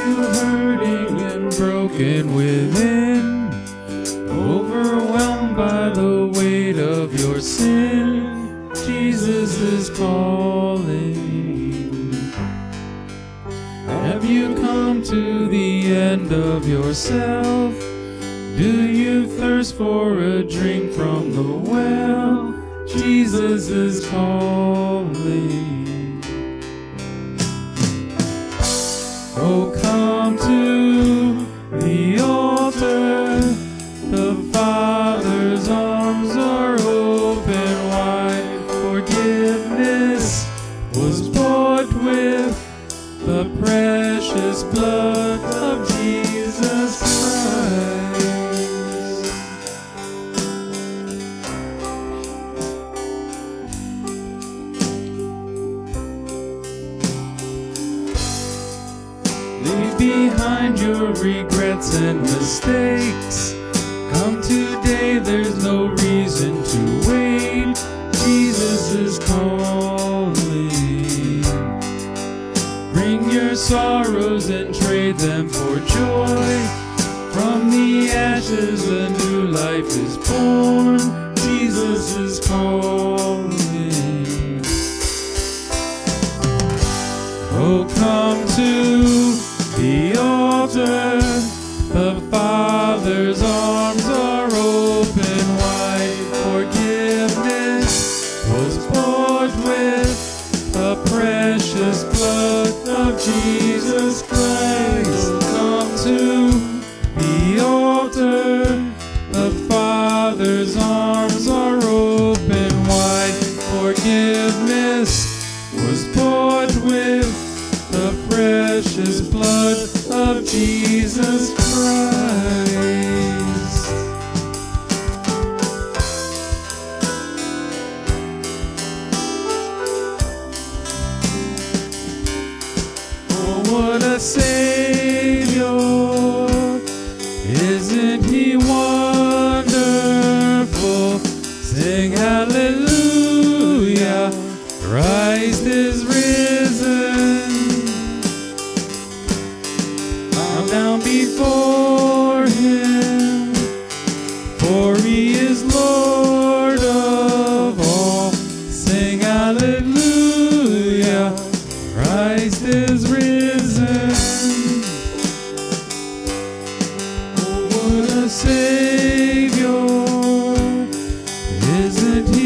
you hurting and broken within, overwhelmed by the weight of your sin, Jesus is calling. Have you come to the end of yourself? Do you thirst for a drink from the well? Jesus is calling. Oh, come to the altar. The Father's arms are open wide. Forgiveness was bought with the precious blood of Jesus Christ. Leave behind your regrets and mistakes. Come today, there's no reason to wait. Jesus is calling. Bring your sorrows and trade them for joy. From the ashes a new life is born. Jesus is calling. Oh, come to the altar. The Father's arms are open wide. Forgiveness was bought with the precious blood of Jesus Christ. Come to the altar. The Father's arms are open wide. Forgiveness was bought with the precious blood of Jesus Christ. Oh, what a Savior! Isn't He wonderful? Sing hallelujah! Christ is risen. Bow down before Him, for He is Lord of all. Sing hallelujah, Christ is risen. Oh, what a Savior! Isn't He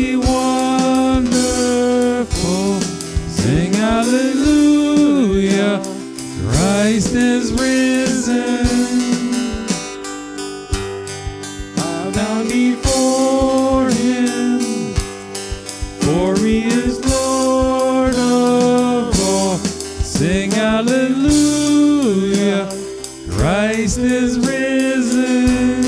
wonderful? Sing hallelujah, Christ is risen. Bow down before Him, for He is Lord of all. Sing hallelujah, Christ is risen.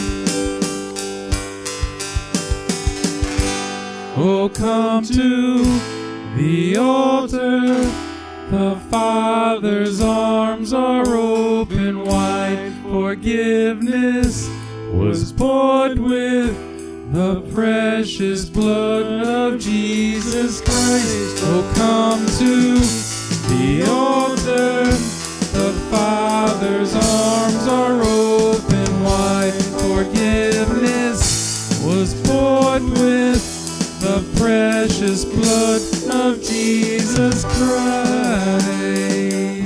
Oh, come to the altar. The Father's arms are open wide. Forgiveness was bought with the precious blood of Jesus Christ. Oh, come to the altar. The Father's arms are open wide. Forgiveness was bought with the precious blood of Jesus Christ.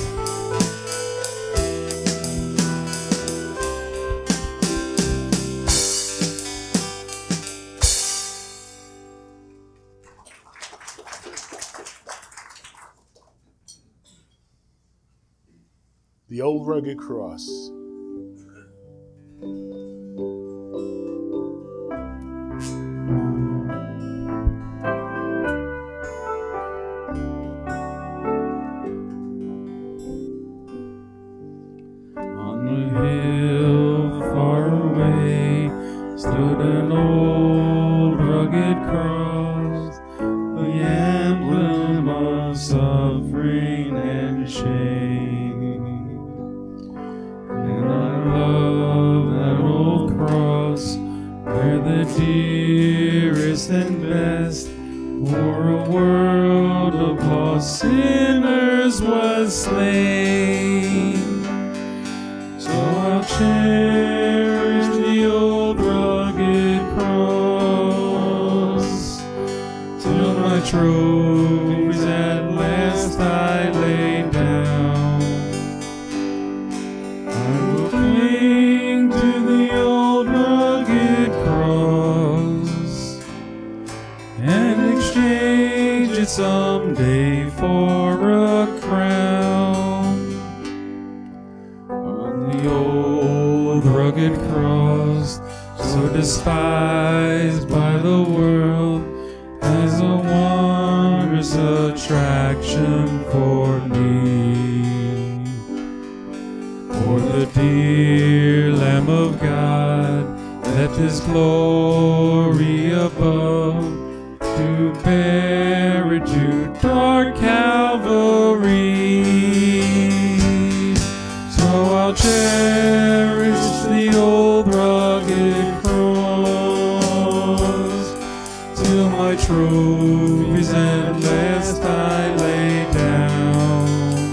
The Old Rugged Cross. On the hill far away stood an old rugged cross, the emblem of suffering and shame. And I love that old cross, where the dearest and best for a world of lost sinners was slain. cherish the old rugged cross, till my trophies at last I lay down. I will cling to the old rugged cross and exchange it someday for a crown. On the old rugged cross, so despised by the world, as a wondrous attraction for me. For the dear Lamb of God left his glory above to bear it to dark Calvary. So I'll cherish the old rugged cross till my trophies at last I lay down.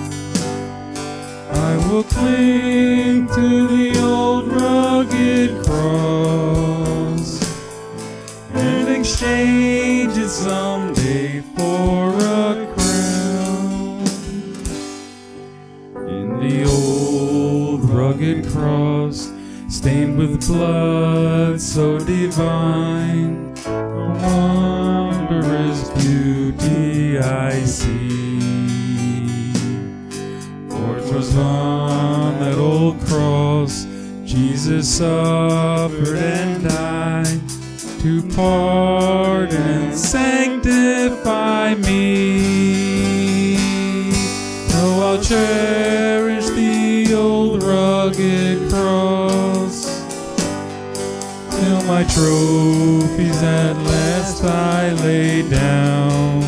I will cling to the old rugged cross and exchange it someday for a crown. In the old rugged cross, stained with blood so divine, a wondrous beauty I see. For 'twas on that old cross Jesus suffered and died to pardon and sanctify me. So I'll cherish the old rugged cross till my trophies at last I lay down.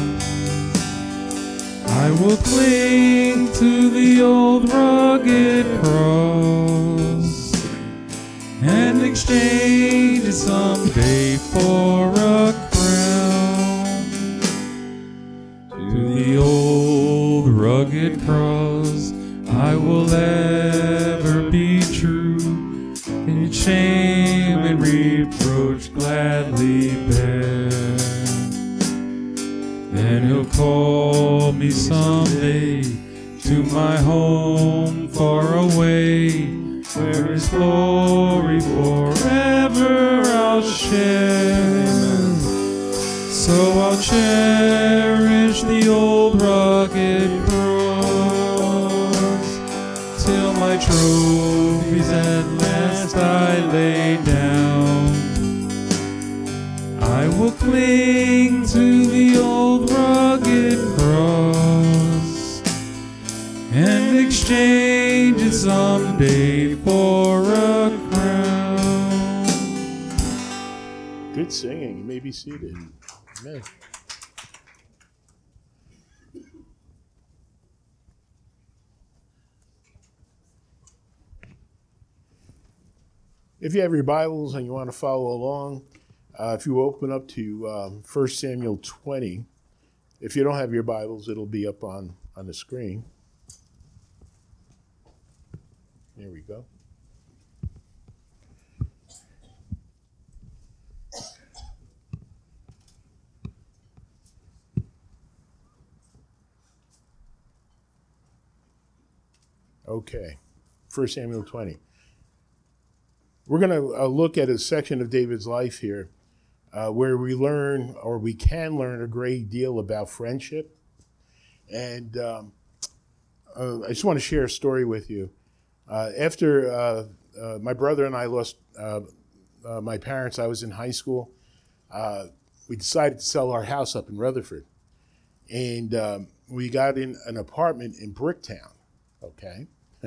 I will cling to the old rugged cross and exchange it someday for a crown. To the old rugged cross I will ever be true, in shame and reproach gladly bear. Then he'll call me someday to my home far away, where his glory forever I'll share. So I'll cherish the old rugged cross till my trophies at last I lay down. I will cling to the old rugged cross and exchange it someday for a crown. Good singing. You may be seated. Amen. If you have your Bibles and you want to follow along, if you open up to 1 Samuel 20, if you don't have your Bibles, it'll be up on the screen. There we go. Okay, 1 Samuel 20. We're going to look at a section of David's life here where we learn, or we can learn, a great deal about friendship. And I just want to share a story with you. After my brother and I lost my parents, I was in high school. We decided to sell our house up in Rutherford. And we got in an apartment in Bricktown, okay?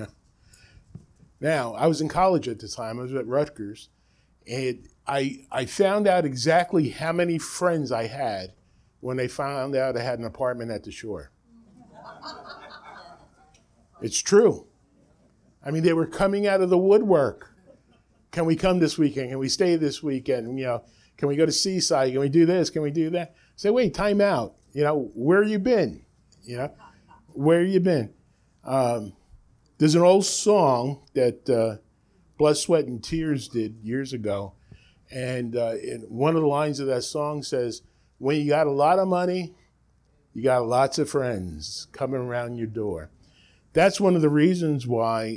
Now, I was in college at the time. I was at Rutgers. And I found out exactly how many friends I had when they found out I had an apartment at the shore. It's true. I mean, they were coming out of the woodwork. Can we come this weekend? Can we stay this weekend? You know, can we go to Seaside? Can we do this? Can we do that? Say, wait, time out. You know, where you been? You know, where you been? There's an old song that Blood, Sweat, and Tears did years ago. And one of the lines of that song says, when you got a lot of money, you got lots of friends coming around your door. That's one of the reasons why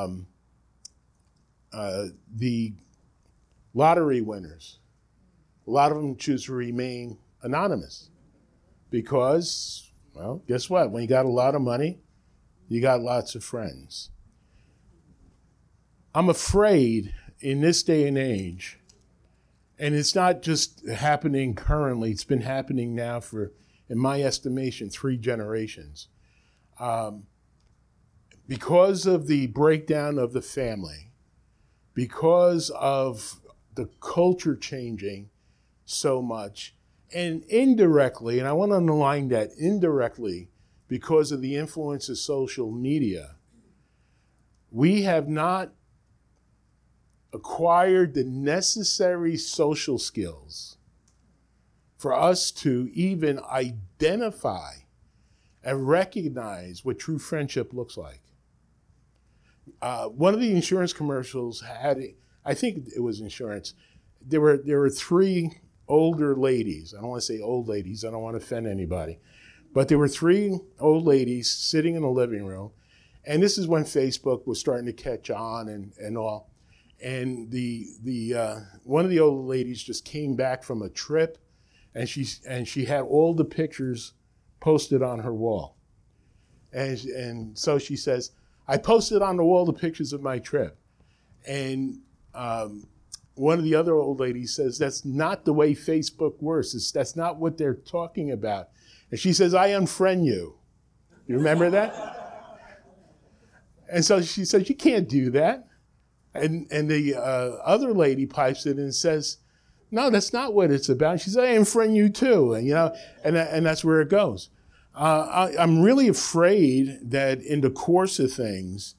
the lottery winners, a lot of them choose to remain anonymous. Because, well, guess what? When you got a lot of money, you got lots of friends. I'm afraid in this day and age, and it's not just happening currently, it's been happening now for, in my estimation, 3 generations. Because of the breakdown of the family, because of the culture changing so much, and indirectly, and I want to underline that, indirectly, because of the influence of social media, we have not acquired the necessary social skills for us to even identify and recognize what true friendship looks like. One of the insurance commercials had, I think it was insurance, there were 3 older ladies. I don't want to say old ladies, I don't want to offend anybody. But there were 3 old ladies sitting in a living room, and this is when Facebook was starting to catch on and all. And the one of the old ladies just came back from a trip, and she had all the pictures posted on her wall. And so she says, I posted on the wall the pictures of my trip. And one of the other old ladies says, that's not the way Facebook works. That's not what they're talking about. And she says, I unfriend you. You remember that? And so she says, you can't do that. And the other lady pipes in and says, no, that's not what it's about. She says, I unfriend you too. And, and that's where it goes. I'm really afraid that in the course of things,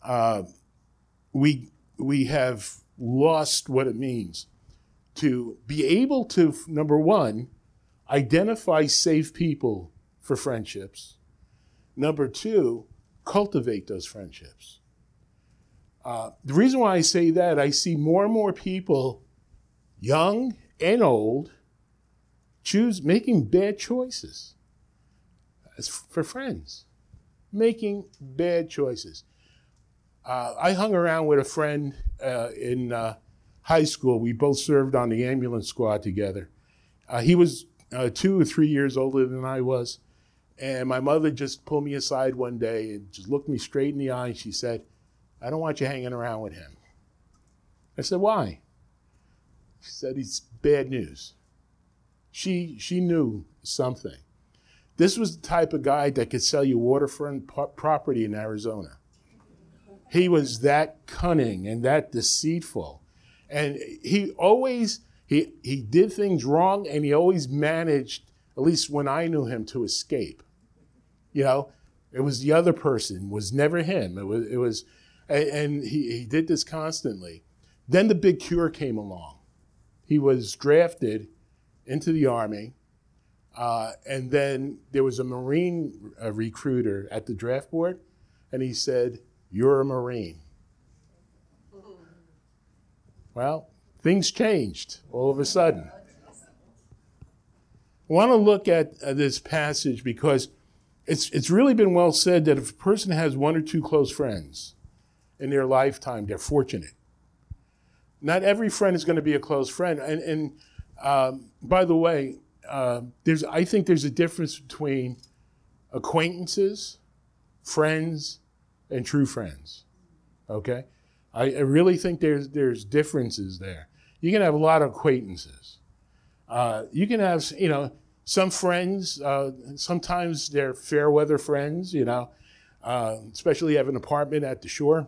we have lost what it means to be able to, number one, identify safe people for friendships. Number 2, cultivate those friendships. The reason why I say that, I see more and more people, young and old, making bad choices as for friends, making bad choices. I hung around with a friend in high school. We both served on the ambulance squad together. He was 2 or 3 years older than I was. And my mother just pulled me aside one day and just looked me straight in the eye. And she said, I don't want you hanging around with him. I said, why? She said, he's bad news. She knew something. This was the type of guy that could sell you waterfront property in Arizona. He was that cunning and that deceitful. And he did things wrong, and he always managed, at least when I knew him, to escape. It was the other person, was never him. It was, and he did this constantly. Then the big cure came along. He was drafted into the Army, and then there was a Marine recruiter at the draft board, and he said, you're a Marine. Well, things changed all of a sudden. I want to look at this passage because it's really been well said that if a person has 1 or 2 close friends in their lifetime, they're fortunate. Not every friend is going to be a close friend. And by the way, I think there's a difference between acquaintances, friends, and true friends. Okay? I really think there's differences there. You can have a lot of acquaintances. You can have, some friends, sometimes they're fair weather friends, especially you have an apartment at the shore.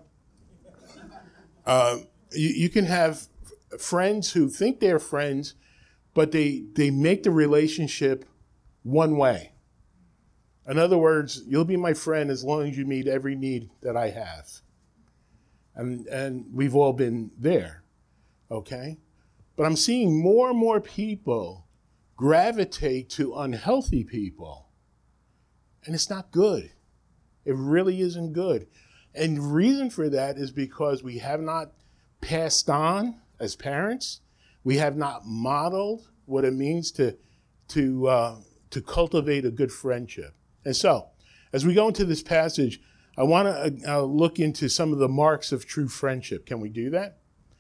You can have friends who think they're friends, but they make the relationship one way. In other words, you'll be my friend as long as you meet every need that I have. And we've all been there, okay? But I'm seeing more and more people gravitate to unhealthy people. And it's not good. It really isn't good. And the reason for that is because we have not passed on as parents. We have not modeled what it means to cultivate a good friendship. And so, as we go into this passage, I want to look into some of the marks of true friendship. Can we do that?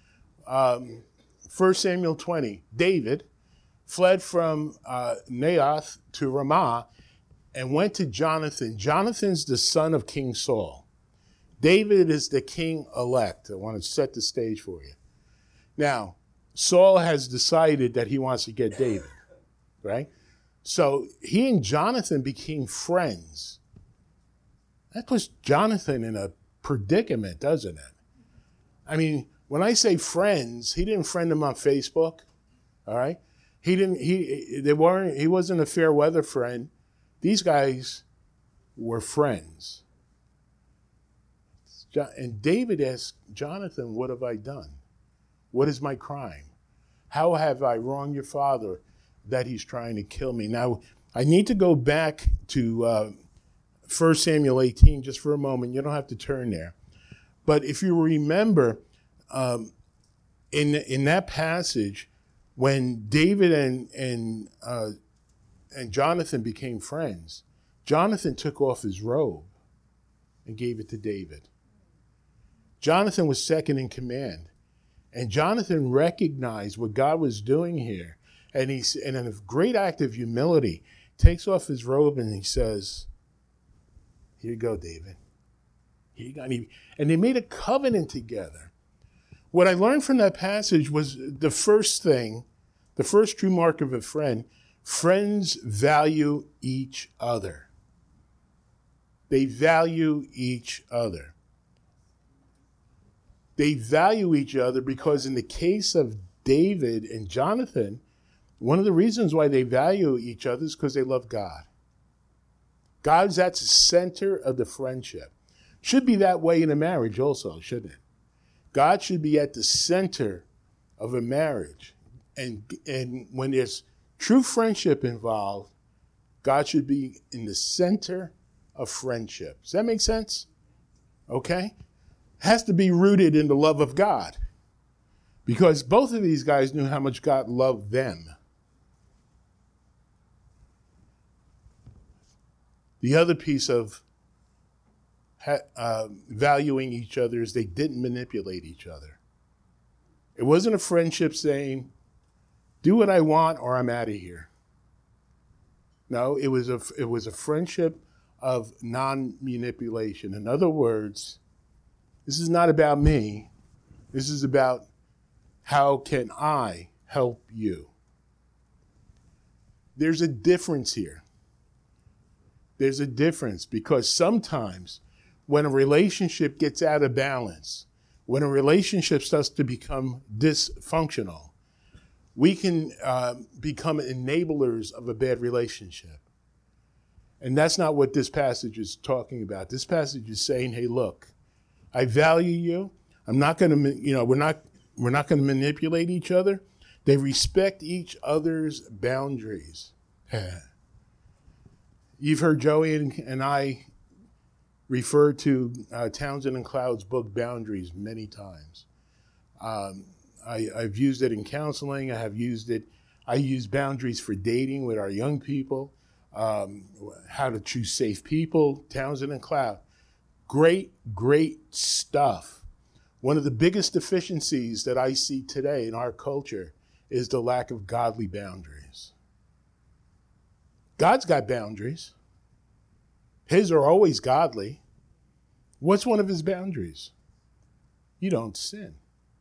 1 Samuel 20, David fled from Naioth to Ramah and went to Jonathan. Jonathan's the son of King Saul. David is the king-elect. I want to set the stage for you. Now, Saul has decided that he wants to get David, right? So he and Jonathan became friends. That puts Jonathan in a predicament, doesn't it? I mean, when I say friends, he didn't friend him on Facebook, all right? He wasn't a fair weather friend. These guys were friends. And David asked Jonathan, what have I done? What is my crime? How have I wronged your father that he's trying to kill me? Now, I need to go back to 1 Samuel 18 just for a moment. You don't have to turn there. But if you remember, in that passage, when David and Jonathan became friends, Jonathan took off his robe and gave it to David. Jonathan was second in command. And Jonathan recognized what God was doing here. And in a great act of humility, takes off his robe and he says, here you go, David. Here you go. And they made a covenant together. What I learned from that passage was the first true mark of a friend. Friends value each other. They value each other. They value each other because in the case of David and Jonathan, one of the reasons why they value each other is because they love God. God's at the center of the friendship. Should be that way in a marriage also, shouldn't it? God should be at the center of a marriage. And when there's true friendship involved, God should be in the center of friendship. Does that make sense? Okay? Has to be rooted in the love of God. Because both of these guys knew how much God loved them. The other piece of valuing each other is they didn't manipulate each other. It wasn't a friendship saying, do what I want or I'm out of here. No, it was a friendship of non-manipulation. In other words, this is not about me. This is about how can I help you? There's a difference here. There's a difference because sometimes when a relationship gets out of balance, when a relationship starts to become dysfunctional, we can become enablers of a bad relationship. And that's not what this passage is talking about. This passage is saying, hey, look, I value you. I'm not going to, we're not going to manipulate each other. They respect each other's boundaries. You've heard Joey and I refer to Townsend and Cloud's book, Boundaries, many times. I've used it in counseling. I use boundaries for dating with our young people, how to choose safe people, Townsend and Cloud. Great stuff. One of the biggest deficiencies that I see today in our culture is the lack of godly boundaries. God's got boundaries. His are always godly. What's one of his boundaries? You don't sin.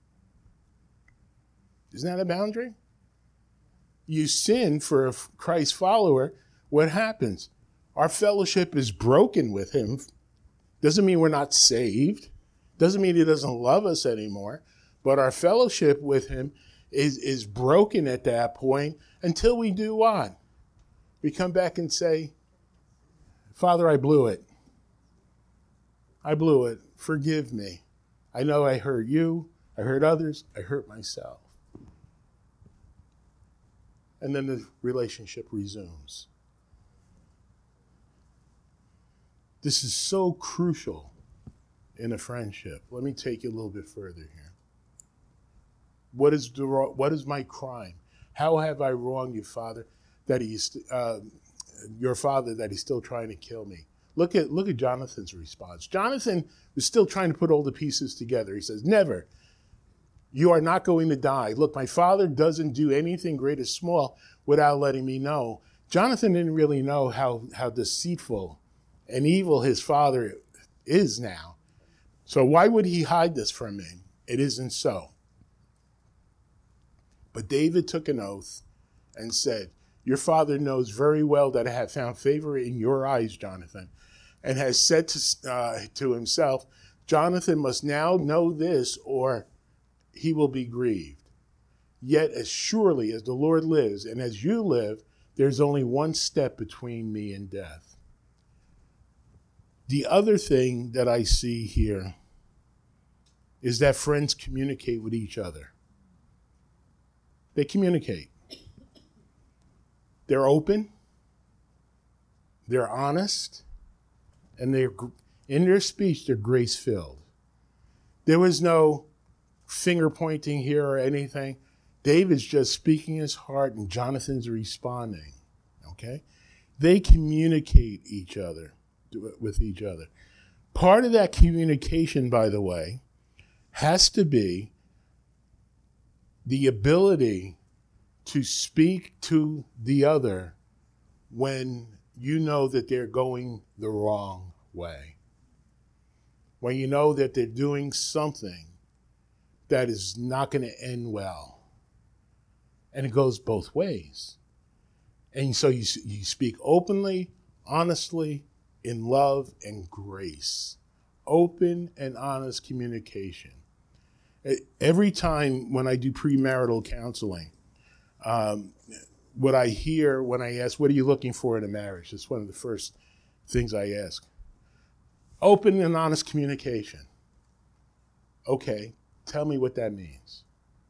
Isn't that a boundary? You sin for a Christ follower, what happens? Our fellowship is broken with him. Doesn't mean we're not saved. Doesn't mean he doesn't love us anymore. But our fellowship with him is broken at that point until we do what? We come back and say, Father, I blew it. I blew it. Forgive me. I know I hurt you. I hurt others. I hurt myself. And then the relationship resumes. This is so crucial in a friendship. Let me take you a little bit further here. What is my crime? How have I wronged you, Father, that your father, that he's still trying to kill me? Look at Jonathan's response. Jonathan was still trying to put all the pieces together. He says, never. You are not going to die. Look, my father doesn't do anything great or small without letting me know. Jonathan didn't really know how deceitful and evil his father is now. So why would he hide this from me? It isn't so. But David took an oath and said, your father knows very well that I have found favor in your eyes, Jonathan, and has said to himself, Jonathan must now know this, or he will be grieved. Yet as surely as the Lord lives and as you live, there's only one step between me and death. The other thing that I see here is that friends communicate with each other. They communicate. They're open, they're honest, and in their speech, they're grace-filled. There was no finger pointing here or anything. David's just speaking his heart, and Jonathan's responding. Okay? They communicate with each other. Part of that communication, by the way, has to be the ability to speak to the other when you know that they're going the wrong way. When you know that they're doing something that is not going to end well. And it goes both ways. And so you speak openly, honestly, in love and grace. Open and honest communication. Every time when I do premarital counseling, what I hear when I ask, what are you looking for in a marriage? It's one of the first things I ask. Open and honest communication. Okay, tell me what that means.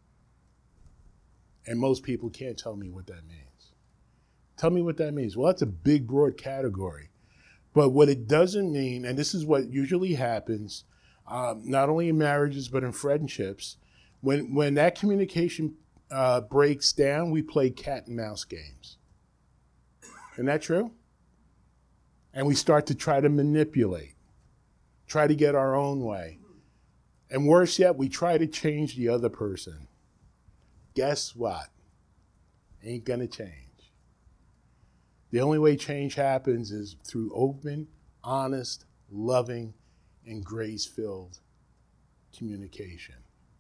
And most people can't tell me what that means. Tell me what that means. Well, that's a big, broad category. But what it doesn't mean, and this is what usually happens, not only in marriages but in friendships, when that communication breaks down, we play cat and mouse games. Isn't that true? And we start to try to manipulate, try to get our own way. And worse yet, we try to change the other person. Guess what? Ain't gonna change. The only way change happens is through open, honest, loving, and grace-filled communication.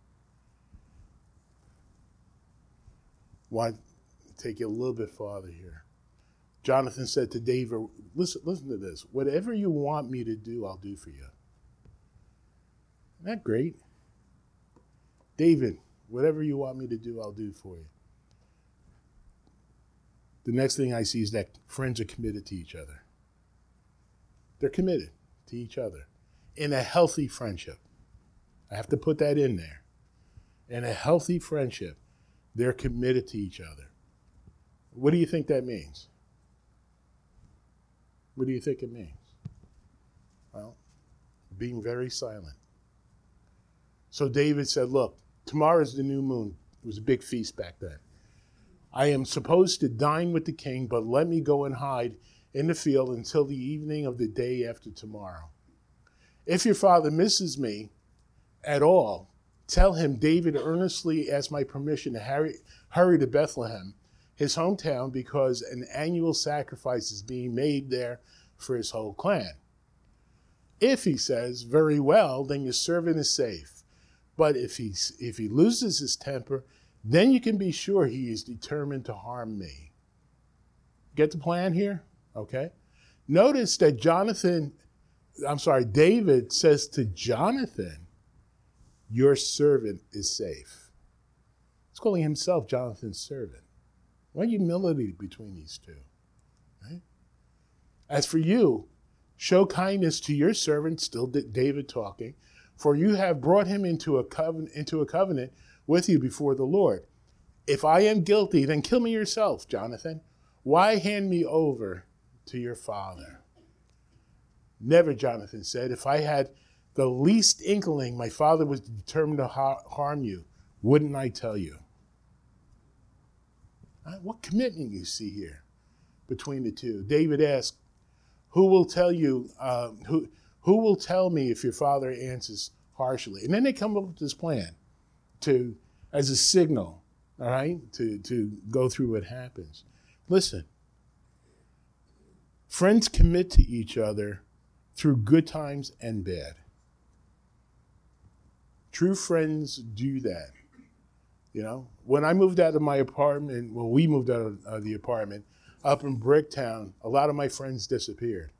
Want to take it a little bit farther here. Jonathan said to David, listen to this. Whatever you want me to do, I'll do for you. Isn't that great? David, whatever you want me to do, I'll do for you. The next thing I see is that friends are committed to each other. They're committed to each other in a healthy friendship. I have to put that in there. In a healthy friendship, they're committed to each other. What do you think that means? What do you think it means? Well, being very silent. So David said, look, tomorrow's the new moon. It was a big feast back then. I am supposed to dine with the king, but let me go and hide in the field until the evening of the day after tomorrow. If your father misses me at all, tell him David earnestly asked my permission to hurry to Bethlehem, his hometown, because an annual sacrifice is being made there for his whole clan. If he says, very well, then your servant is safe. But if he loses his temper, then you can be sure he is determined to harm me. Get the plan here? Okay. Notice that David says to Jonathan, your servant is safe. He's calling himself Jonathan's servant. What humility between these two. Right? As for you, show kindness to your servant, still David talking, for you have brought him into a covenant with you before the Lord. If I am guilty, then kill me yourself, Jonathan. Why hand me over to your father? Never, Jonathan said. If I had the least inkling my father was determined to harm you, wouldn't I tell you? What commitment you see here between the two. David asked, who will tell you, who will tell me if your father answers harshly? And then they come up with this plan as a signal, all right, to go through what happens. Listen, friends commit to each other through good times and bad. True friends do that. You know, when I moved out of my apartment, we moved out of the apartment up in Bricktown, a lot of my friends disappeared.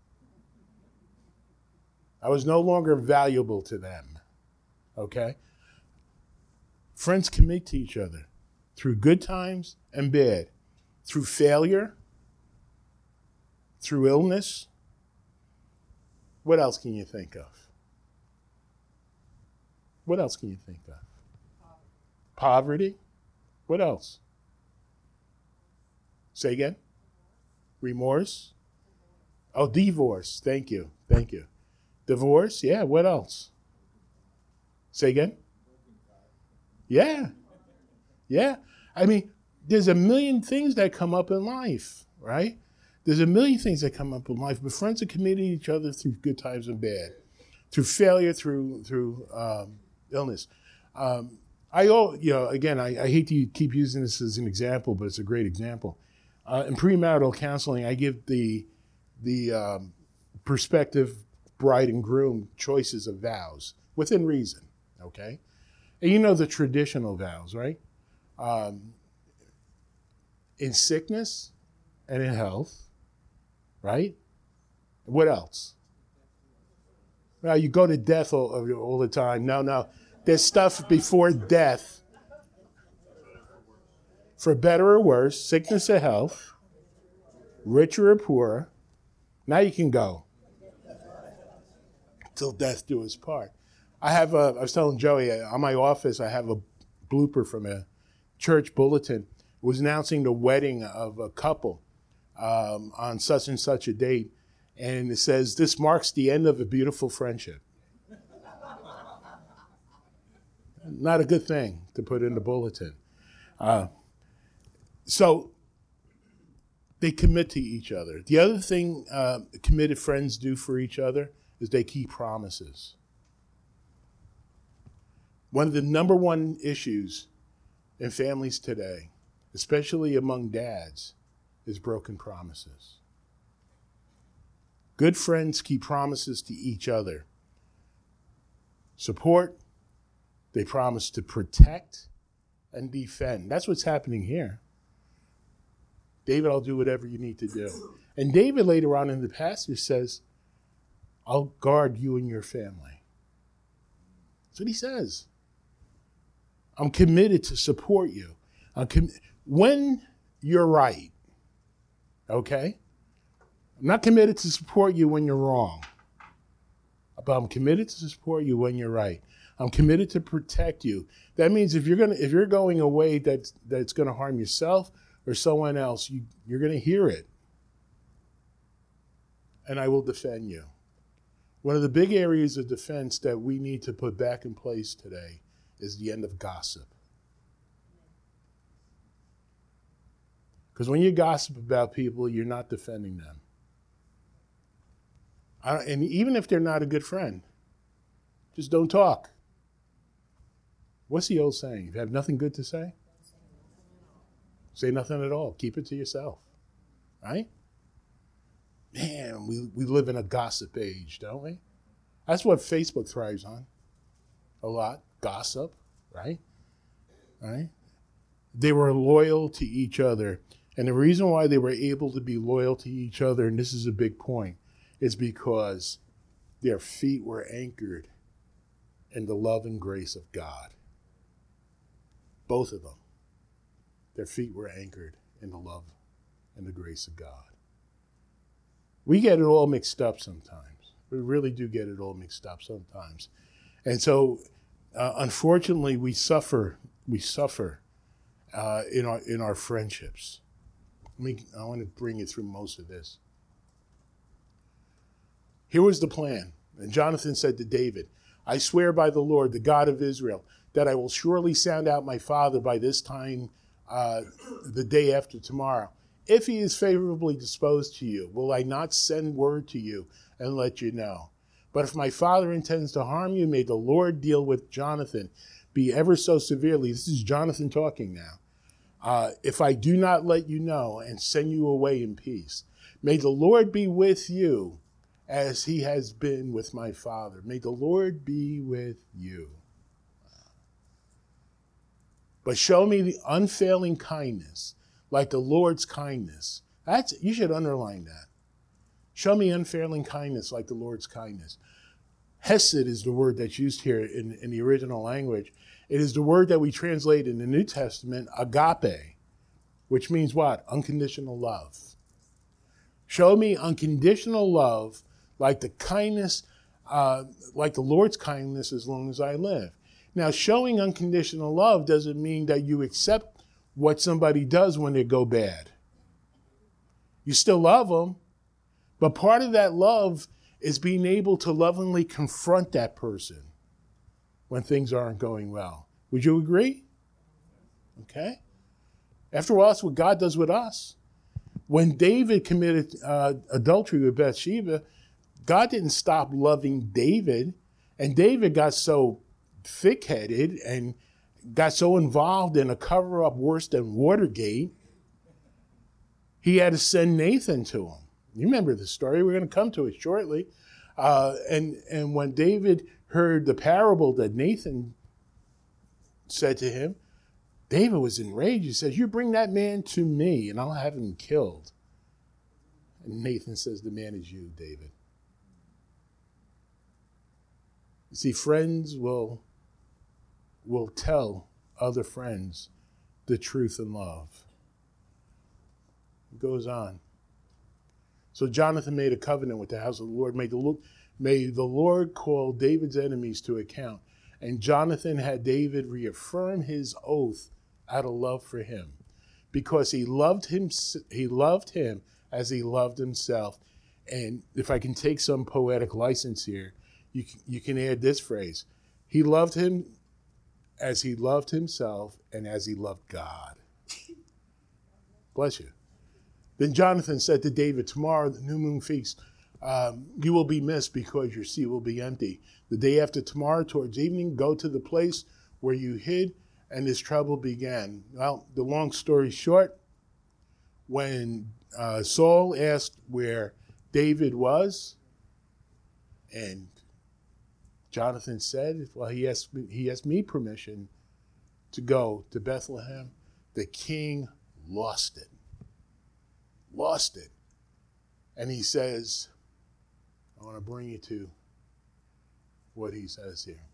I was no longer valuable to them, okay? Friends commit to each other through good times and bad, through failure, through illness. What else can you think of? What else can you think of? Poverty. What else? Say again? Remorse. Oh, divorce. Thank you. Divorce. Yeah, what else? Say again? Yeah. I mean, there's a million things that come up in life, right? There's a million things that come up in life, but friends are committed to each other through good times and bad, through failure, through illness. I hate to keep using this as an example, but it's a great example. In premarital counseling, I give the prospective bride and groom choices of vows within reason, okay? And you know the traditional vows, right? In sickness and in health, right? What else? Well, you go to death all the time. No. There's stuff before death. For better or worse, sickness or health, richer or poorer. Now you can go. Till death do us part. I was telling Joey, on my office, I have a blooper from a church bulletin. It was announcing the wedding of a couple on such and such a date. And it says, this marks the end of a beautiful friendship. Not a good thing to put in the bulletin. So they commit to each other. The other thing committed friends do for each other is they keep promises. One of the number one issues in families today, especially among dads, is broken promises. Good friends keep promises to each other. Support. They promise to protect and defend. That's what's happening here. David, I'll do whatever you need to do. And David later on in the passage says, I'll guard you and your family. That's what he says. I'm committed to support you. When you're right, okay? I'm not committed to support you when you're wrong. But I'm committed to support you when you're right. I'm committed to protect you. That means if you're going a way that's going to harm yourself or someone else, you're going to hear it. And I will defend you. One of the big areas of defense that we need to put back in place today is the end of gossip. Because when you gossip about people, you're not defending them. And even if they're not a good friend, just don't talk. What's the old saying? If you have nothing good to say, say nothing at all. Keep it to yourself. Right? Man, we live in a gossip age, don't we? That's what Facebook thrives on. A lot. Gossip, right? Right? They were loyal to each other. And the reason why they were able to be loyal to each other, and this is a big point, is because their feet were anchored in the love and grace of God. Both of them. Their feet were anchored in the love and the grace of God. We get it all mixed up sometimes. We really do get it all mixed up sometimes. And so, unfortunately, we suffer in our friendships. I want to bring you through most of this. Here was the plan. And Jonathan said to David, I swear by the Lord, the God of Israel, that I will surely sound out my father by this time the day after tomorrow. If he is favorably disposed to you, will I not send word to you and let you know? But if my father intends to harm you, may the Lord deal with Jonathan, be ever so severely. This is Jonathan talking now. If I do not let you know and send you away in peace, may the Lord be with you as he has been with my father. May the Lord be with you. But show me the unfailing kindness, like the Lord's kindness. You should underline that. Show me unfailing kindness like the Lord's kindness. Hesed is the word that's used here in the original language. It is the word that we translate in the New Testament, agape, which means what? Unconditional love. Show me unconditional love like the kindness, like the Lord's kindness as long as I live. Now, showing unconditional love doesn't mean that you accept what somebody does when they go bad. You still love them, but part of that love is being able to lovingly confront that person when things aren't going well. Would you agree? Okay. After all, that's what God does with us. When David committed adultery with Bathsheba, God didn't stop loving David, and David got so thick-headed and got so involved in a cover-up worse than Watergate, he had to send Nathan to him. You remember the story. We're going to come to it shortly. And when David heard the parable that Nathan said to him, David was enraged. He says, you bring that man to me and I'll have him killed. And Nathan says, the man is you, David. You see, friends will tell other friends the truth in love. It goes on. So Jonathan made a covenant with the house of the Lord. May the Lord call David's enemies to account. And Jonathan had David reaffirm his oath out of love for him, because he loved him as he loved himself. And if I can take some poetic license here, you can add this phrase: he loved him as he loved himself and as he loved God. Bless you. Then Jonathan said to David, tomorrow, the new moon feast, you will be missed because your seat will be empty. The day after tomorrow, towards evening, go to the place where you hid, and this trouble began. Well, the long story short, when Saul asked where David was, and Jonathan said, well, he asked me permission to go to Bethlehem, the king lost it. And he says, I want to bring you to what he says here.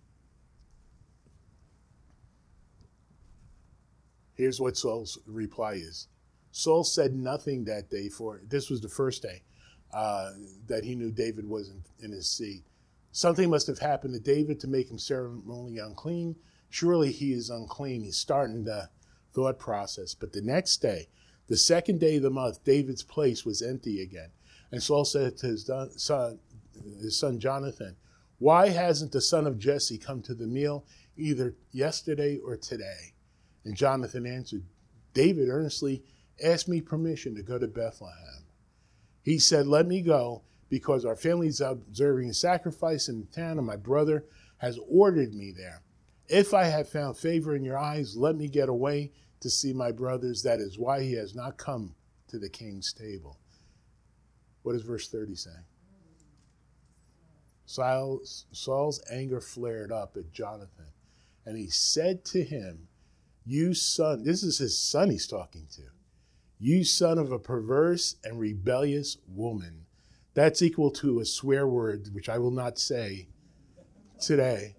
Here's what Saul's reply is. Saul said nothing that day, for this was the first day that he knew David wasn't in his seat. Something must have happened to David to make him ceremonially unclean. Surely he is unclean. He's starting the thought process. But the next day, the second day of the month, David's place was empty again. And Saul said to his son Jonathan, why hasn't the son of Jesse come to the meal either yesterday or today? And Jonathan answered, David earnestly asked me permission to go to Bethlehem. He said, let me go, because our family is observing a sacrifice in the town, and my brother has ordered me there. If I have found favor in your eyes, let me get away to see my brothers. That is why he has not come to the king's table. What does verse 30 say? Saul's anger flared up at Jonathan, and he said to him, you son, this is his son he's talking to, you son of a perverse and rebellious woman. That's equal to a swear word, which I will not say today.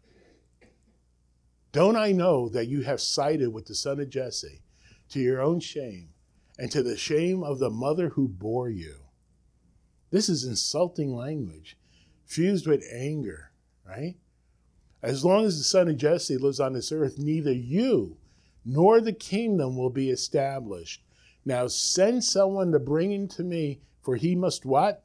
Don't I know that you have sided with the son of Jesse to your own shame and to the shame of the mother who bore you? This is insulting language, fused with anger, right? As long as the son of Jesse lives on this earth, neither you nor the kingdom will be established. Now send someone to bring him to me, for he must what?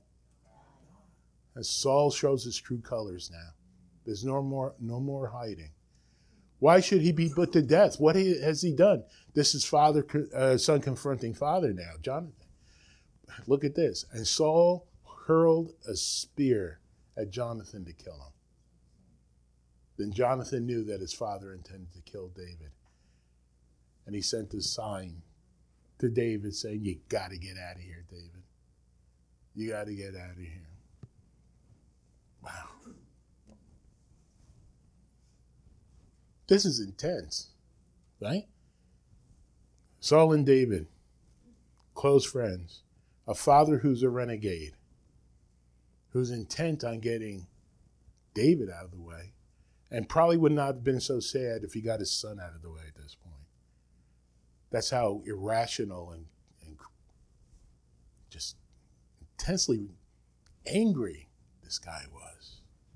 As Saul shows his true colors now. There's no more hiding. Why should he be put to death? What has he done? This is son confronting father now, Jonathan. Look at this. And Saul hurled a spear at Jonathan to kill him. Then Jonathan knew that his father intended to kill David. And he sent a sign to David saying, you got to get out of here, David. You got to get out of here. Wow. This is intense, right? Saul and David, close friends. A father who's a renegade, who's intent on getting David out of the way, and probably would not have been so sad if he got his son out of the way at this point. That's how irrational and just intensely angry this guy was.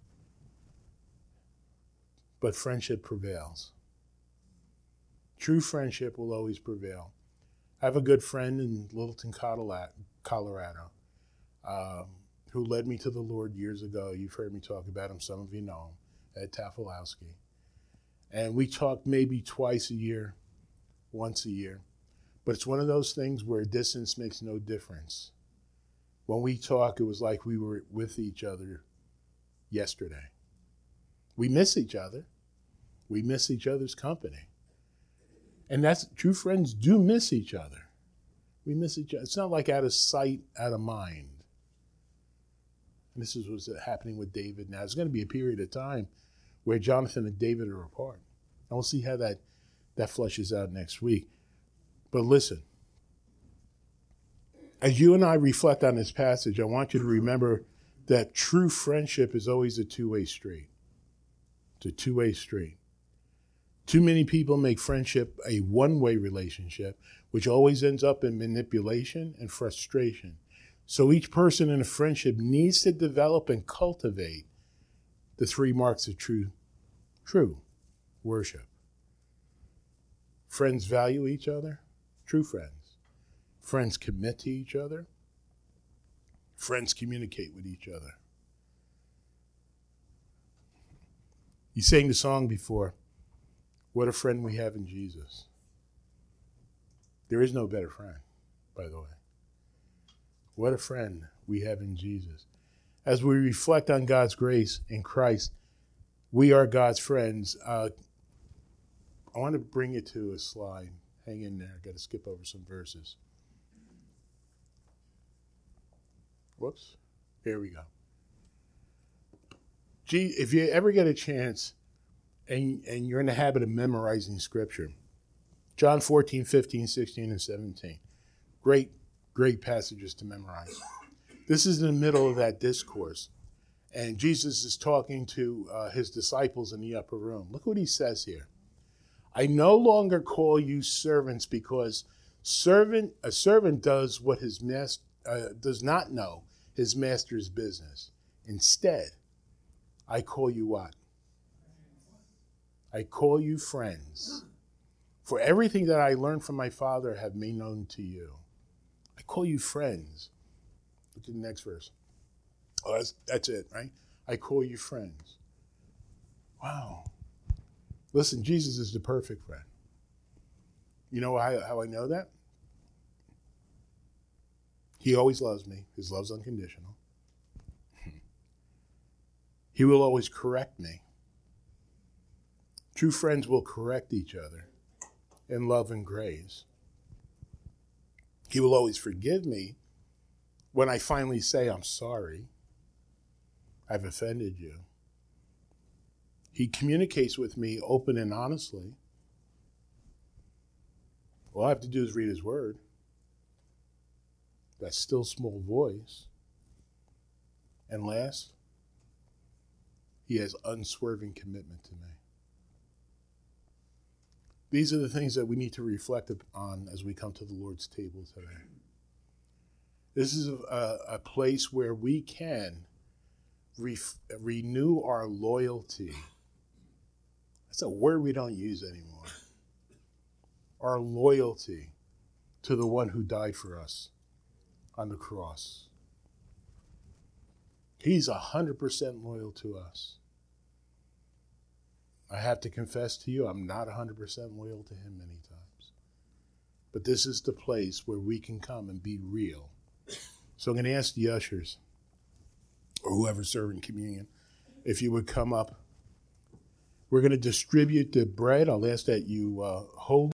But friendship prevails. True friendship will always prevail. I have a good friend in Littleton, Colorado, who led me to the Lord years ago. You've heard me talk about him. Some of you know him, Ed Tafilowski. And we talk maybe twice a year, once a year. But it's one of those things where distance makes no difference. When we talk, it was like we were with each other yesterday. We miss each other. We miss each other's company. And that's true friends do miss each other. We miss each other. It's not like out of sight, out of mind. And this is what's happening with David now. There's going to be a period of time where Jonathan and David are apart. And we'll see how that flushes out next week. But listen, as you and I reflect on this passage, I want you to remember that true friendship is always a two-way street. It's a two-way street. Too many people make friendship a one-way relationship, which always ends up in manipulation and frustration. So each person in a friendship needs to develop and cultivate the three marks of true worship. Friends value each other, true friends. Friends commit to each other. Friends communicate with each other. You sang the song before. What a friend we have in Jesus. There is no better friend, by the way. What a friend we have in Jesus. As we reflect on God's grace in Christ, we are God's friends. I want to bring you to a slide. Hang in there. I've got to skip over some verses. Whoops. Here we go. If you ever get a chance, and you're in the habit of memorizing Scripture, John 14, 15, 16, and 17. Great passages to memorize. This is in the middle of that discourse. And Jesus is talking to his disciples in the upper room. Look what he says here. I no longer call you servants because a servant does what his master does not know his master's business. Instead, I call you what? I call you friends. For everything that I learned from my Father I have made known to you. I call you friends. Look at the next verse. Oh, that's it, right? I call you friends. Wow. Listen, Jesus is the perfect friend. You know how I know that? He always loves me. His love's unconditional. He will always correct me. True friends will correct each other in love and grace. He will always forgive me when I finally say, I'm sorry. I've offended you. He communicates with me open and honestly. All I have to do is read his word. That still small voice. And last, he has unswerving commitment to me. These are the things that we need to reflect on as we come to the Lord's table today. This is a place where we can renew our loyalty. That's a word we don't use anymore. Our loyalty to the one who died for us on the cross. He's 100% loyal to us. I have to confess to you, I'm not 100% loyal to him many times. But this is the place where we can come and be real. So I'm going to ask the ushers, or whoever's serving communion, if you would come up. We're going to distribute the bread. I'll ask that you hold